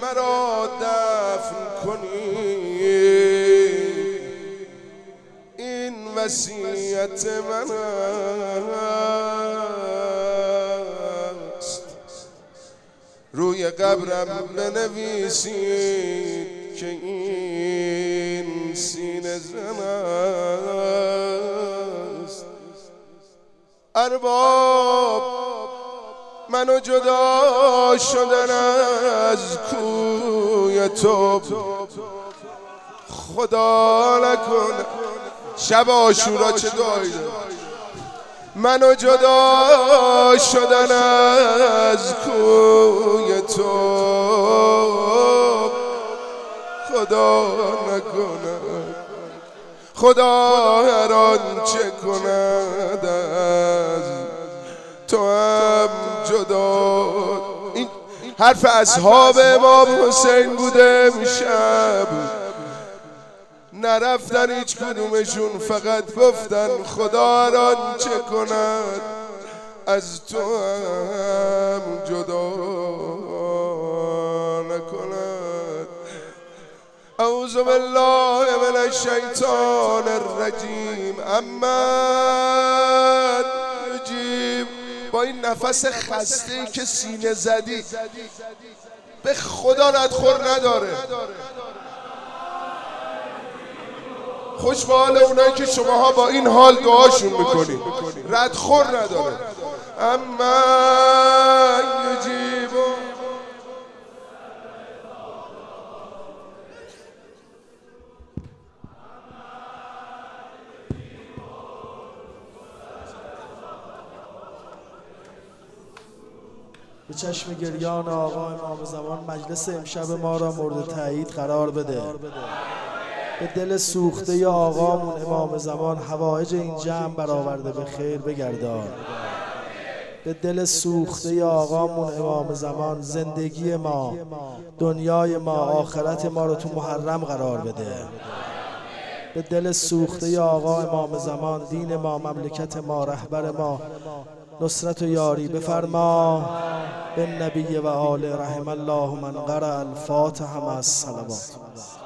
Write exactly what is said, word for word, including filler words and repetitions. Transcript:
مرا دفن کنید، این وصیت من است. روی قبرم بنویسید که این سینه زن است. ارباب منو جدا شدن از کوی تو خدا نکنه. شب عاشورا چه دعایی داره. منو جدا شدن از کوی تو خدا نکنه. خدا هر آنچه کند از تو هم جدا. این حرف اصحاب امام حسین بوده. امشب نرفتن هیچ کدومشون، فقط گفتن خدا هر آنچه کند از تو هم جدا نکند. اعوذ بالله من الشیطان الرجیم. اما یجیب، با این نفس خسته‌ای که سینه زدی به خدا ردخور نداره. خوش به حال اونایی که شماها با این حال دعاشون میکنید، ردخور نداره. اما یجیب. به چشم گریان آقا امام زمان مجلس امشب ما را مورد تایید قرار بده. به دل سوخته آقامون امام زمان حوائج این جمع برآورده به خیر بگردان. به دل سوخته آقامون امام زمان زندگی ما، دنیای ما، آخرت ما رو تو محرم قرار بده. به دل سوخته آقا امام زمان دین ما، مملکت ما، رهبر ما نصرت و یاری بفرما. به نبی و آل رحم الله من قرأ الفاتحه مع الصلوات.